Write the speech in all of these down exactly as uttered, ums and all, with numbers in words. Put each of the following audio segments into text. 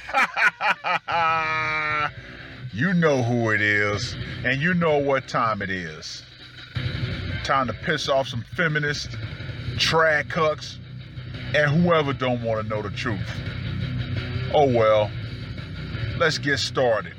You know who it is, and you know what time it is. Time to piss off some feminists, trad cucks, and whoever don't want to know the truth. Oh well, let's get started.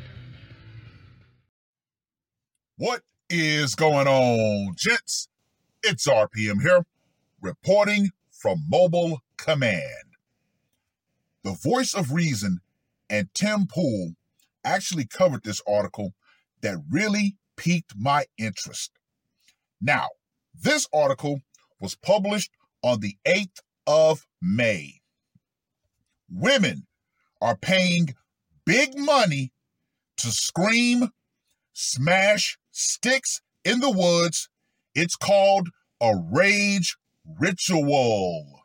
What is going on, gents? It's R P M here, reporting from Mobile Command. The Voice of Reason and Tim Pool actually covered this article that really piqued my interest. Now, this article was published on the eighth of May. Women are paying big money to scream, smash sticks in the woods. It's called a rage ritual.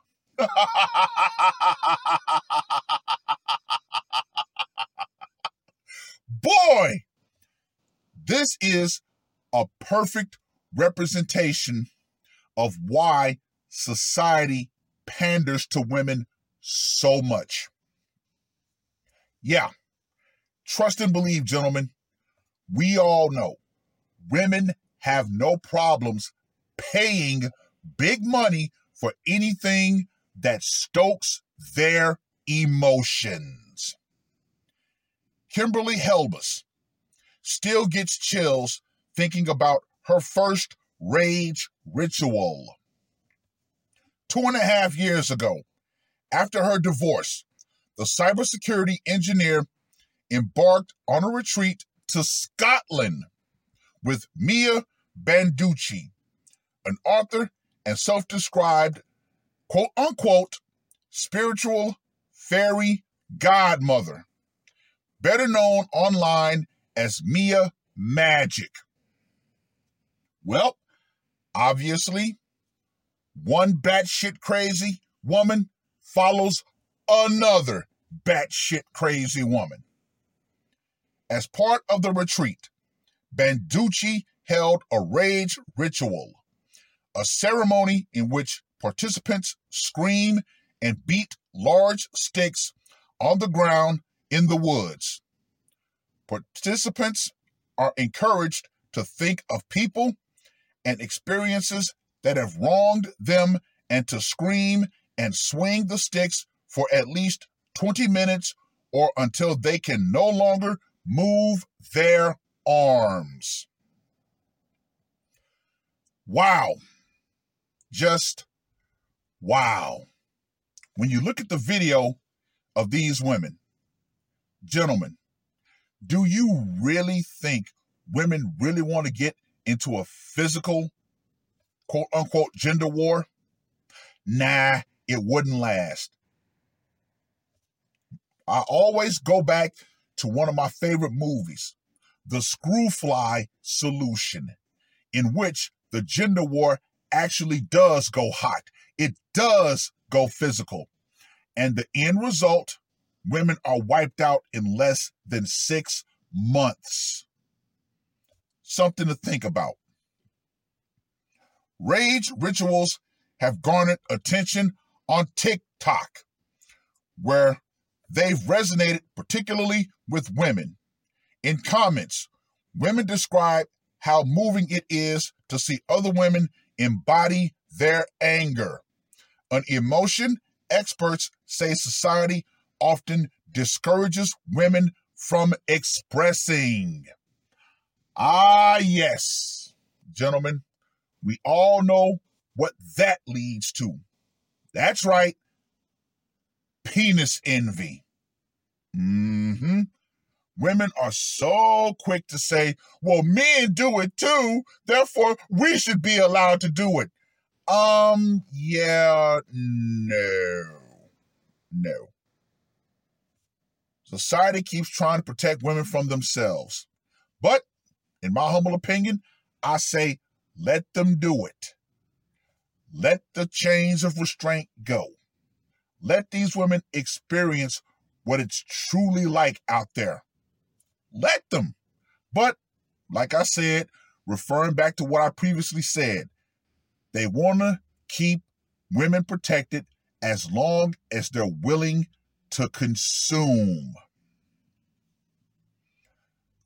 Boy, this is a perfect representation of why society panders to women so much. Yeah, trust and believe, gentlemen, we all know women have no problems paying big money for anything that stokes their emotions. Kimberly Helbus still gets chills thinking about her first rage ritual. Two and a half years ago, after her divorce, the cybersecurity engineer embarked on a retreat to Scotland with Mia Banducci, an author and self-described, quote-unquote, spiritual fairy godmother, better known online as Mia Magic. Well, obviously, one batshit crazy woman follows another batshit crazy woman. As part of the retreat, Banducci held a rage ritual, a ceremony in which participants scream and beat large sticks on the ground in the woods. Participants are encouraged to think of people and experiences that have wronged them and to scream and swing the sticks for at least twenty minutes or until they can no longer move their arms. Wow. Just wow. When you look at the video of these women, gentlemen, do you really think women really want to get into a physical, quote unquote, gender war? Nah, it wouldn't last. I always go back to one of my favorite movies, The Screwfly Solution, in which the gender war actually does go hot. It does go physical. And the end result, women are wiped out in less than six months. Something to think about. Rage rituals have garnered attention on TikTok, where they've resonated particularly with women. In comments, women describe how moving it is to see other women embody their anger, an emotion experts say society often discourages women from expressing. Ah, yes, gentlemen, we all know what that leads to. That's right, penis envy. Mm-hmm. Women are so quick to say, well, men do it too, therefore we should be allowed to do it. Um, yeah, no, no. Society keeps trying to protect women from themselves. But, in my humble opinion, I say, let them do it. Let the chains of restraint go. Let these women experience what it's truly like out there. Let them. But, like I said, referring back to what I previously said, they want to keep women protected as long as they're willing to consume.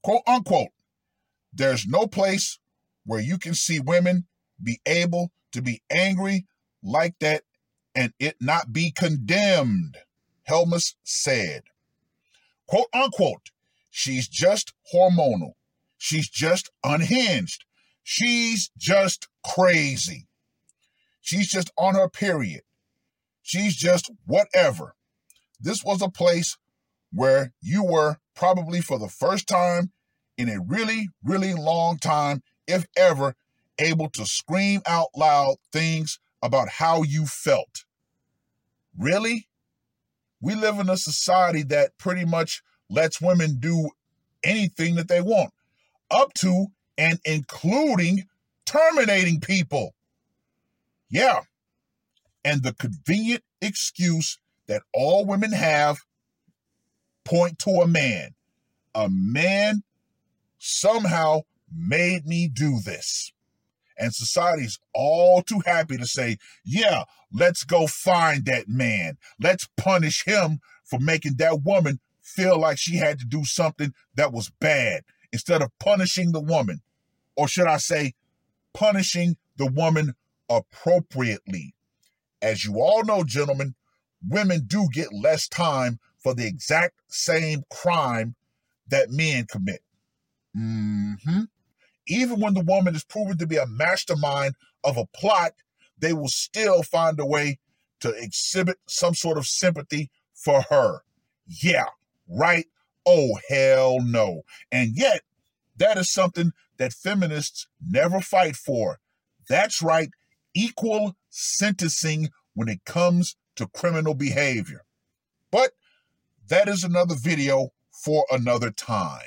Quote unquote, there's no place where you can see women be able to be angry like that and it not be condemned, Helmuth said. Quote unquote, she's just hormonal. She's just unhinged. She's just crazy. She's just on her period. She's just whatever. This was a place where you were probably for the first time in a really, really long time, if ever, able to scream out loud things about how you felt. Really? We live in a society that pretty much lets women do anything that they want, up to and including terminating people. Yeah. And the convenient excuse that all women have point to a man. A man somehow made me do this. And society's all too happy to say, yeah, let's go find that man. Let's punish him for making that woman feel like she had to do something that was bad instead of punishing the woman. Or should I say, punishing the woman appropriately. As you all know, gentlemen, women do get less time for the exact same crime that men commit. Mm-hmm. Even when the woman is proven to be a mastermind of a plot, they will still find a way to exhibit some sort of sympathy for her. Yeah, right? Oh, hell no. And yet, that is something that feminists never fight for. That's right, equal sentencing when it comes to criminal behavior. But that is another video for another time.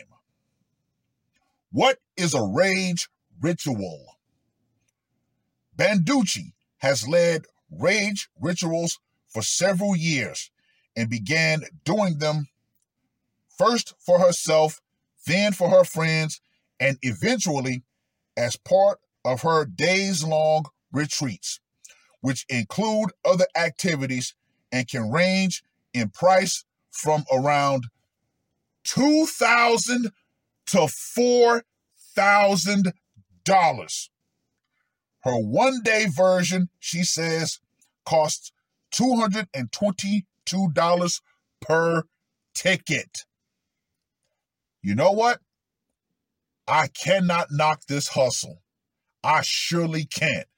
What is a rage ritual? Banducci has led rage rituals for several years and began doing them first for herself, then for her friends, and eventually as part of her days-long retreats, which include other activities and can range in price from around two thousand dollars to four thousand dollars. Her one-day version, she says, costs two hundred twenty-two dollars per ticket. You know what? I cannot knock this hustle. I surely can't.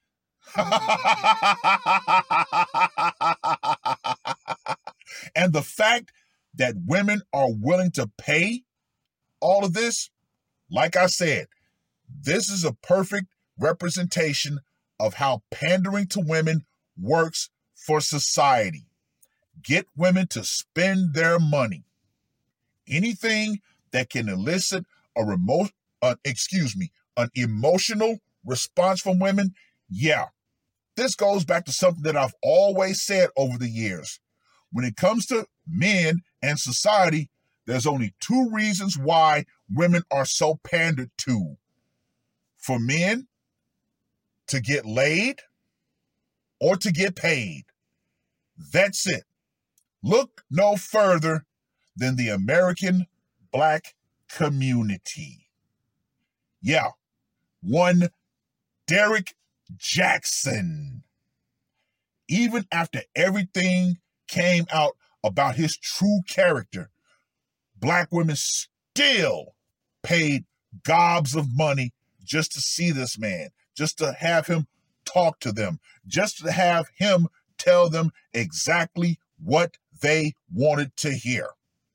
And the fact that women are willing to pay all of this, like I said, this is a perfect representation of how pandering to women works for society. Get women to spend their money. Anything that can elicit a remote, uh, excuse me, an emotional response from women, yeah. This goes back to something that I've always said over the years. When it comes to men and society, there's only two reasons why women are so pandered to. For men to get laid or to get paid. That's it. Look no further than the American black community. Yeah, one Derrick Jackson. Even after everything came out about his true character, black women still paid gobs of money just to see this man, just to have him talk to them, just to have him tell them exactly what they wanted to hear.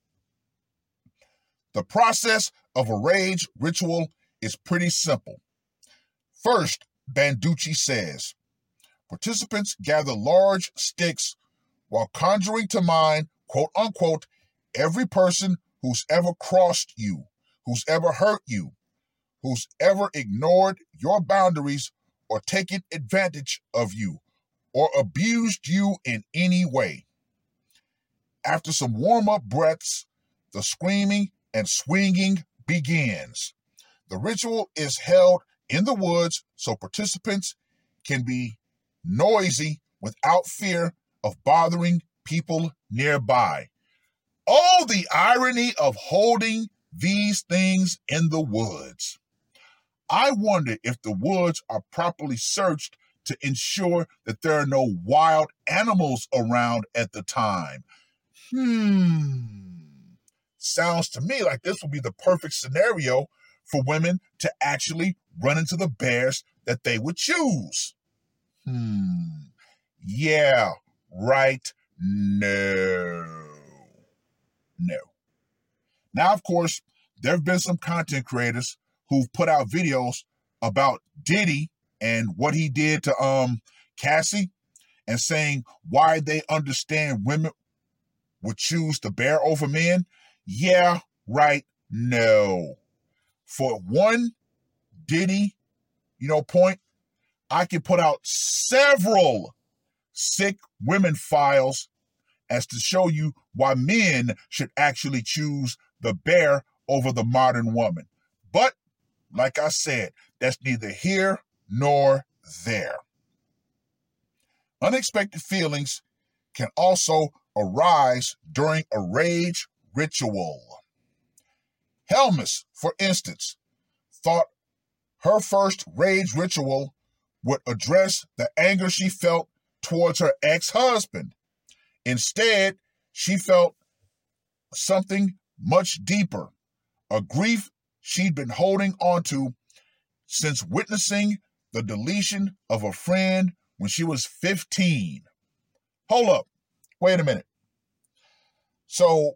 The process of a rage ritual is pretty simple. First, Banducci says, participants gather large sticks while conjuring to mind, quote unquote, every person who's ever crossed you, who's ever hurt you, who's ever ignored your boundaries or taken advantage of you or abused you in any way. After some warm-up breaths, the screaming and swinging begins. The ritual is held in the woods so participants can be noisy without fear of bothering people nearby. Oh, the irony of holding these things in the woods. I wonder if the woods are properly searched to ensure that there are no wild animals around at the time. Hmm. Sounds to me like this would be the perfect scenario for women to actually run into the bears that they would choose. Hmm. Yeah, right. No. No. Now, of course, there have been some content creators who've put out videos about Diddy and what he did to um Cassie, and saying why they understand women would choose the bear over men. Yeah, right. No. For one Diddy, you know, point, I can put out several sick women files as to show you why men should actually choose the bear over the modern woman. But, like I said, that's neither here nor there. Unexpected feelings can also arise during a rage ritual. Helmus, for instance, thought her first rage ritual would address the anger she felt towards her ex-husband. Instead, she felt something much deeper, a grief she'd been holding onto since witnessing the deletion of a friend when she was fifteen. Hold up. Wait a minute. So,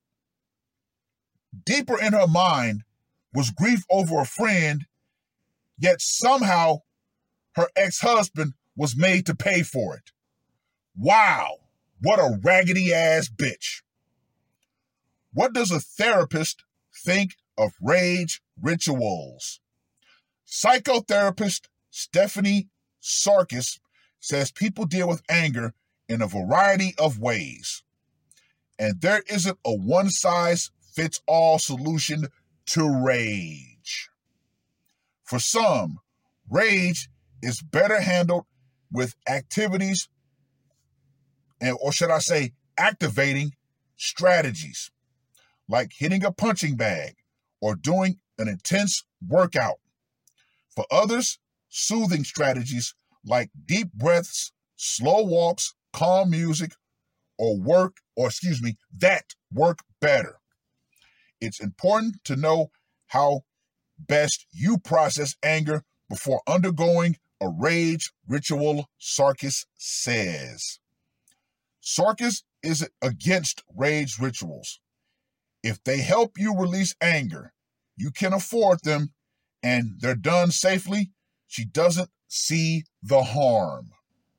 deeper in her mind was grief over a friend, yet somehow her ex-husband was made to pay for it. Wow, what a raggedy ass bitch. What does a therapist think of rage rituals? Psychotherapist Stephanie Sarkis says people deal with anger in a variety of ways, and there isn't a one-size-fits-all solution to rage. For some, rage is better handled with activities, and or should I say, activating strategies, like hitting a punching bag or doing an intense workout. For others, soothing strategies like deep breaths, slow walks, calm music, or work, or excuse me, that work better. It's important to know how best you process anger before undergoing a rage ritual, Sarkis says. Sarkis isn't against rage rituals. If they help you release anger, you can afford them, and they're done safely, she doesn't see the harm.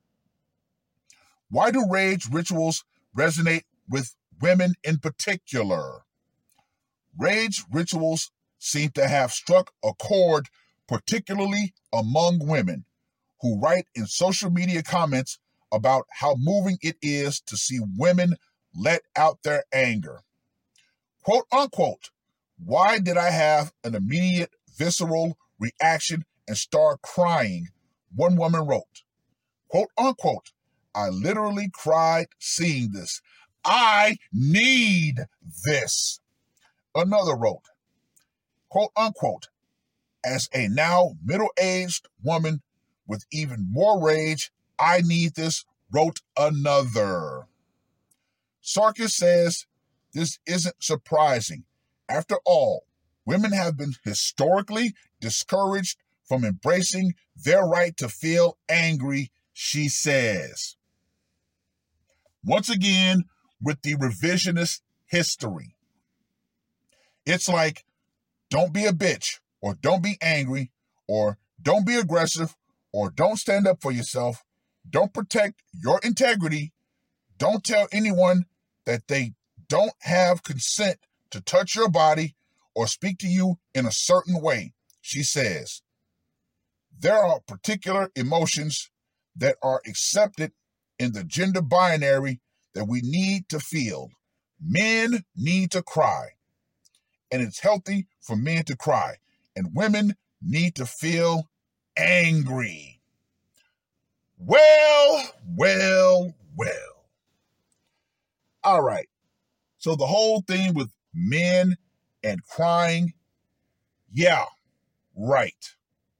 Why do rage rituals resonate with women in particular? Rage rituals seem to have struck a chord particularly among women who write in social media comments about how moving it is to see women let out their anger. Quote unquote, why did I have an immediate visceral reaction and start crying? One woman wrote, quote unquote, I literally cried seeing this. I need this. Another wrote, quote unquote, as a now middle-aged woman with even more rage, I need this, wrote another. Sarkis says this isn't surprising. After all, women have been historically discouraged from embracing their right to feel angry, she says. Once again, with the revisionist history. It's like, don't be a bitch, or don't be angry, or don't be aggressive, or don't stand up for yourself, don't protect your integrity, don't tell anyone that they don't have consent to touch your body or speak to you in a certain way, she says. There are particular emotions that are accepted in the gender binary that we need to feel. Men need to cry, and it's healthy for men to cry, and women need to feel angry. Well, well, well. All right. So the whole thing with men and crying. Yeah, right.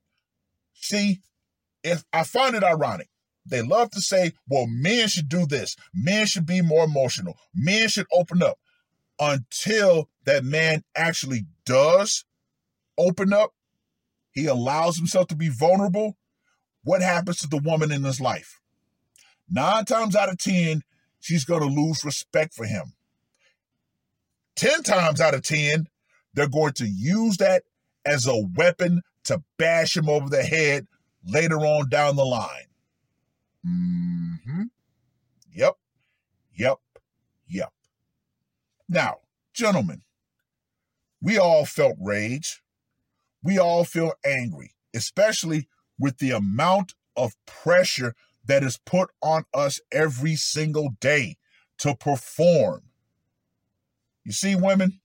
See, if I find it ironic, they love to say, well, men should do this. Men should be more emotional. Men should open up. Until that man actually does open up, he allows himself to be vulnerable. What happens to the woman in his life? Nine times out of ten, she's going to lose respect for him. Ten times out of ten, they're going to use that as a weapon to bash him over the head later on down the line. Mm-hmm. Yep. Yep. Yep. Now, gentlemen, we all felt rage. We all feel angry, especially with the amount of pressure that is put on us every single day to perform. You see, women,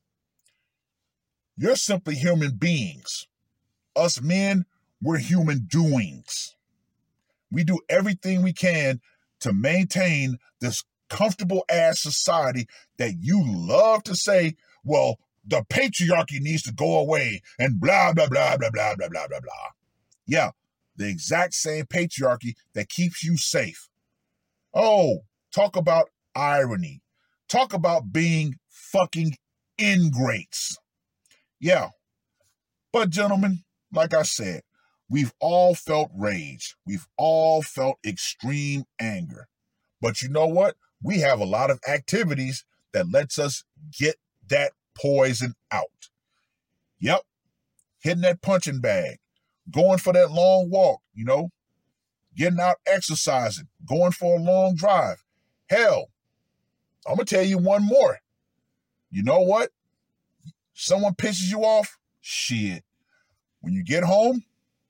you're simply human beings. Us men, we're human doings. We do everything we can to maintain this comfortable ass society that you love to say, well, the patriarchy needs to go away and blah, blah, blah, blah, blah, blah, blah, blah, blah. Yeah, the exact same patriarchy that keeps you safe. Oh, talk about irony. Talk about being fucking ingrates. Yeah. But gentlemen, like I said, we've all felt rage. We've all felt extreme anger. But you know what? We have a lot of activities that lets us get that poison out. Yep. Hitting that punching bag. Going for that long walk, you know. Getting out exercising. Going for a long drive. Hell, I'm going to tell you one more. You know what? Someone pisses you off? Shit. When you get home,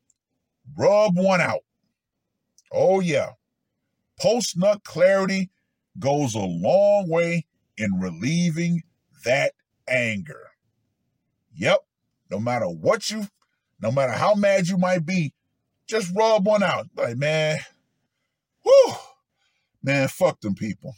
rub one out. Oh, yeah. Post-nut clarity goes a long way in relieving that anger. Yep. No matter what you, no matter how mad you might be, just rub one out. Like, man, whew, man, fuck them people.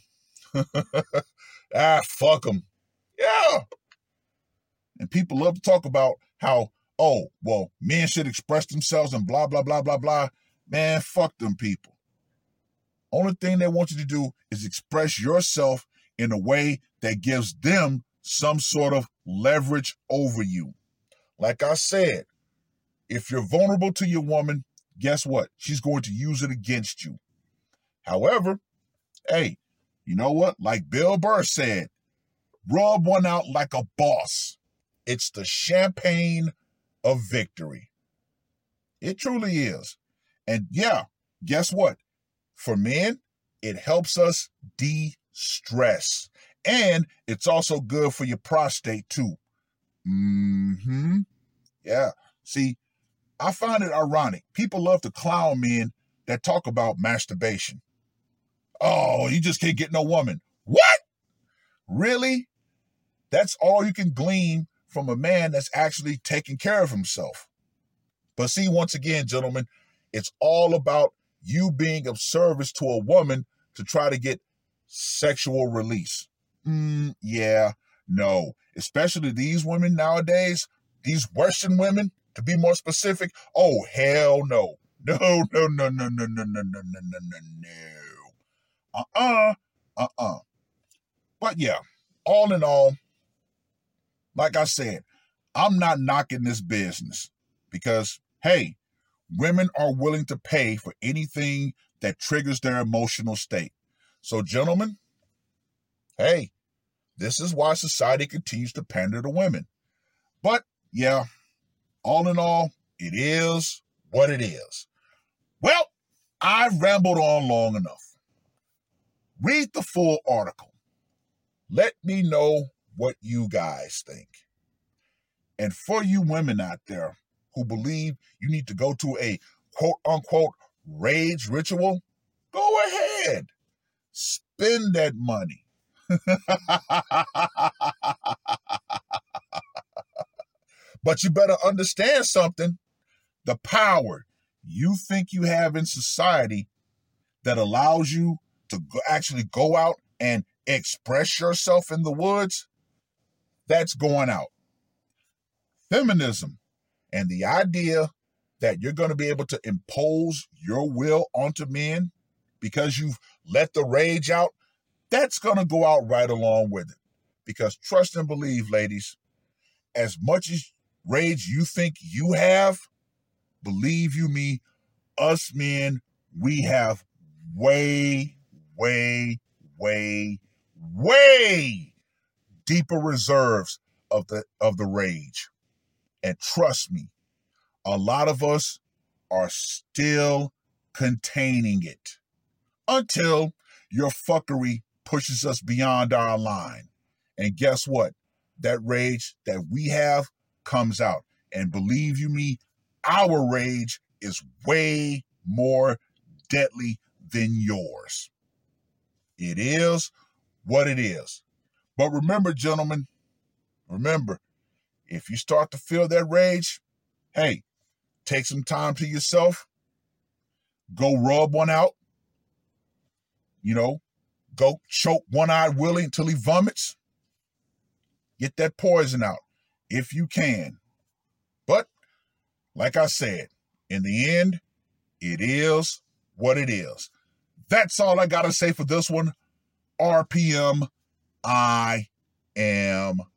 ah, fuck them. Yeah. And people love to talk about how, oh, well, men should express themselves and blah, blah, blah, blah, blah. Man, fuck them people. Only thing they want you to do is express yourself in a way that gives them some sort of leverage over you. Like I said, if you're vulnerable to your woman, guess what? She's going to use it against you. However, hey, you know what? Like Bill Burr said, rub one out like a boss. It's the champagne of victory. It truly is. And yeah, guess what? For men, it helps us de-stress. And it's also good for your prostate too. Mm-hmm. Yeah. See, I find it ironic. People love to clown men that talk about masturbation. Oh, you just can't get no woman. What? Really? That's all you can glean from a man that's actually taking care of himself. But see, once again, gentlemen, it's all about you being of service to a woman to try to get sexual release. Mm, yeah, no. Especially these women nowadays, these Western women, to be more specific. Oh, hell no. No, no, no, no, no, no, no, no, no, no, no, no. Uh-uh, uh-uh. But yeah, all in all, like I said, I'm not knocking this business because, hey, women are willing to pay for anything that triggers their emotional state. So, gentlemen, hey, this is why society continues to pander to women. But, yeah, all in all, it is what it is. Well, I've rambled on long enough. Read the full article. Let me know what you guys think. And for you women out there who believe you need to go to a quote-unquote rage ritual, go ahead. Spend that money. But you better understand something. The power you think you have in society that allows you to go, actually go out and express yourself in the woods, that's going out. Feminism and the idea that you're going to be able to impose your will onto men because you've let the rage out, that's going to go out right along with it. Because trust and believe, ladies, as much as rage you think you have, believe you me, us men, we have way, way, way, way deeper reserves of the of the rage. And trust me, a lot of us are still containing it until your fuckery pushes us beyond our line. And guess what? That rage that we have comes out. And believe you me, our rage is way more deadly than yours. It is what it is. But remember, gentlemen, remember, if you start to feel that rage, hey, take some time to yourself. Go rub one out. You know, go choke one-eyed Willie until he vomits. Get that poison out if you can. But, like I said, in the end, it is what it is. That's all I got to say for this one. R P M, I am